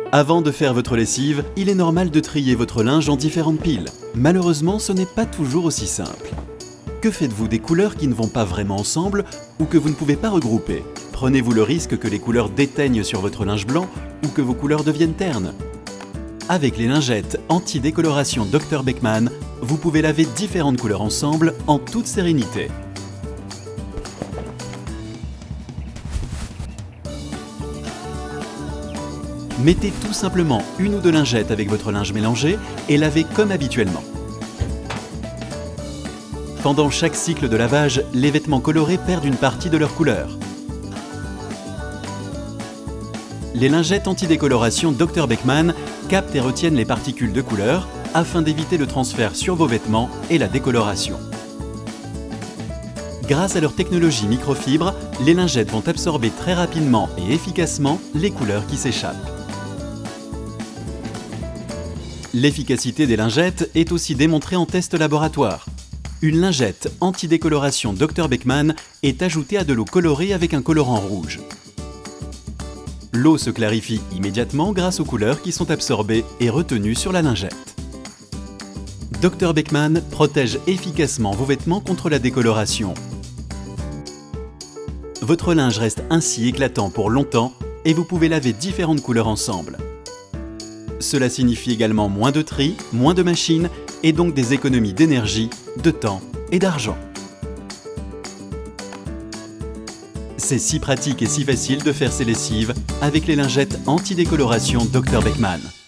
Avant de faire votre lessive, il est normal de trier votre linge en différentes piles. Malheureusement, ce n'est pas toujours aussi simple. Que faites-vous des couleurs qui ne vont pas vraiment ensemble ou que vous ne pouvez pas regrouper? Prenez-vous le risque que les couleurs déteignent sur votre linge blanc ou que vos couleurs deviennent ternes? Avec les lingettes anti-décoloration Dr Beckmann, vous pouvez laver différentes couleurs ensemble en toute sérénité. Mettez tout simplement une ou deux lingettes avec votre linge mélangé et lavez comme habituellement. Pendant chaque cycle de lavage, les vêtements colorés perdent une partie de leur couleur. Les lingettes anti-décoloration Dr Beckmann captent et retiennent les particules de couleur afin d'éviter le transfert sur vos vêtements et la décoloration. Grâce à leur technologie microfibre, les lingettes vont absorber très rapidement et efficacement les couleurs qui s'échappent. L'efficacité des lingettes est aussi démontrée en test laboratoire. Une lingette anti-décoloration Dr Beckmann est ajoutée à de l'eau colorée avec un colorant rouge. L'eau se clarifie immédiatement grâce aux couleurs qui sont absorbées et retenues sur la lingette. Dr Beckmann protège efficacement vos vêtements contre la décoloration. Votre linge reste ainsi éclatant pour longtemps et vous pouvez laver différentes couleurs ensemble. Cela signifie également moins de tri, moins de machines et donc des économies d'énergie, de temps et d'argent. C'est si pratique et si facile de faire ses lessives avec les lingettes anti-décoloration Dr Beckmann.